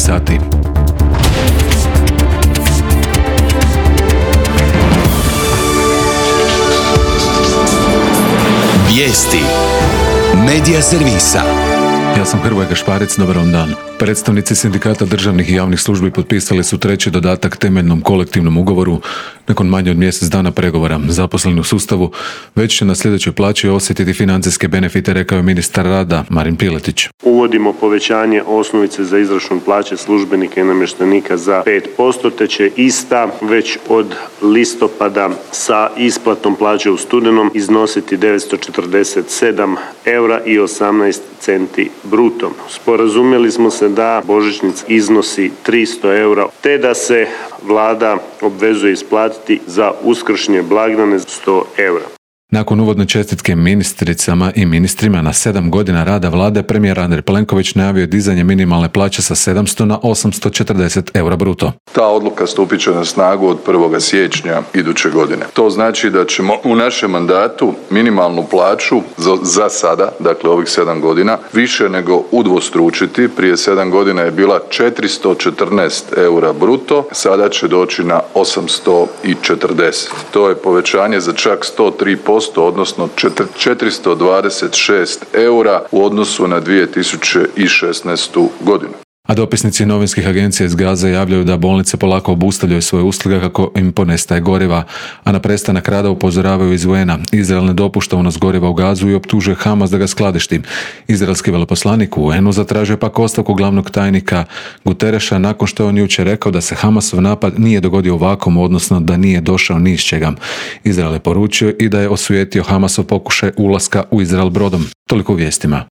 sati. Vijesti Medija servisa. Ja sam Hrvoje Gašparić, dobar vam dan. Predstavnici sindikata državnih i javnih službi potpisali su treći dodatak temeljnom kolektivnom ugovoru nakon manje od mjesec dana pregovora. Zaposleni u sustavu već će na sljedećoj plaći osjetiti financijske benefite, rekao je ministar rada Marin Piletić. Uvodimo povećanje osnovice za izračun plaće službenika i namještenika za 5%, te će ista već od listopada sa isplatom plaće u studenom iznositi 947 eura i 18 centi bruto. Sporazumjeli smo se da božićnica iznosi 300 eura, te da se vlada obvezuje isplatiti za uskršnje blagdane 100 eura. Nakon uvodne čestitke ministricama i ministrima na 7 godina rada vlade, premijer Andrej Plenković najavio dizanje minimalne plaće sa 700 na 840 eura bruto. Ta odluka stupit će na snagu od 1. siječnja iduće godine. To znači da ćemo u našem mandatu minimalnu plaću za sada, dakle ovih 7 godina, više nego udvostručiti. Prije 7 godina je bila 414 eura bruto, sada će doći na 840. To je povećanje za čak 103%, odnosno 426 eura u odnosu na 2016. godinu. A dopisnici novinskih agencija iz Gaze javljaju da bolnice polako obustavljaju svoje usluge kako im ponestaje goriva, a na prestanak rada upozoravaju iz UN-a. Izrael ne dopušta unos goriva u Gazu i optužuje Hamas da ga skladišti. Izraelski veleposlanik u UN-u zatražio pak ostavku glavnog tajnika Gutereša nakon što je on jučer rekao da se Hamasov napad nije dogodio u vakuumu, odnosno da nije došao ni iz čega. Izrael je poručio i da je osujetio Hamasov pokušaj ulaska u Izrael brodom. Toliko u vijestima.